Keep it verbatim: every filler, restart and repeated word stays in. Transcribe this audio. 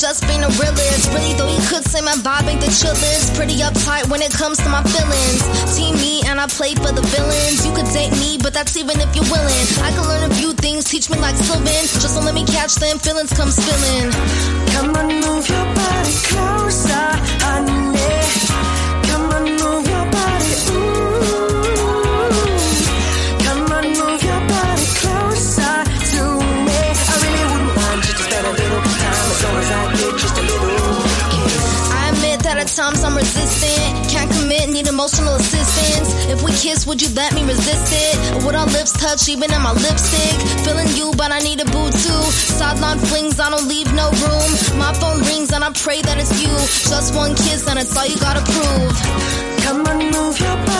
just being a realist. Really though, you could say my vibe ain't the chillest. Pretty uptight when it comes to my feelings. Team me and I play for the villains. You could date me, but that's even if you're willing. I can learn a few things, teach me like Sylvan. Just don't let me catch them feelings come spilling. Come on, move your body closer, honey. Come on, move your body, ooh. Come on, move your body closer to me. I really wouldn't mind you to spend a little time as long as I get just a little kiss. I admit that at times I'm resistant. Can't commit, need emotional assistance. If we kiss, would you let me resist it? Or would our lips touch even in my lipstick? Feeling you, but I need a boo too. Sideline flings, I don't leave no room. My phone rings and I pray that it's you. Just one kiss and it's all you gotta prove. Come on, move your body.